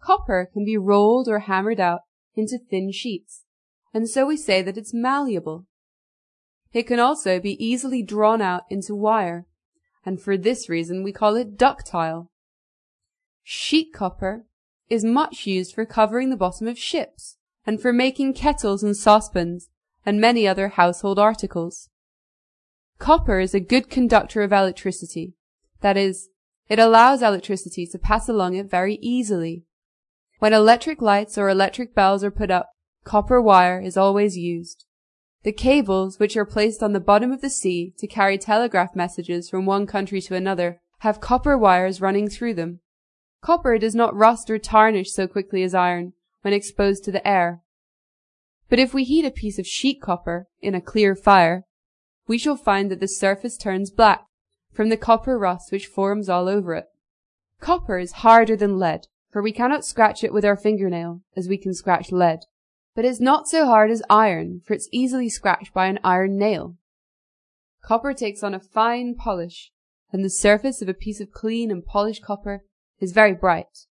Copper can be rolled or hammered out into thin sheets, and so we say that it's malleable. It can also be easily drawn out into wire, and for this reason we call it ductile. Sheet copper is much used for covering the bottom of ships, and for making kettles and saucepans, and many other household articles. Copper is a good conductor of electricity. That is, it allows electricity to pass along it very easily. When electric lights or electric bells are put up, copper wire is always used. The cables, which are placed on the bottom of the sea to carry telegraph messages from one country to another, have copper wires running through them. Copper does not rust or tarnish so quickly as iron when exposed to the air. But if we heat a piece of sheet copper in a clear fire, we shall find that the surface turns black from the copper rust which forms all over it. Copper is harder than lead, for we cannot scratch it with our fingernail as we can scratch lead. But it's not so hard as iron, for it's easily scratched by an iron nail. Copper takes on a fine polish, and the surface of a piece of clean and polished copper is very bright.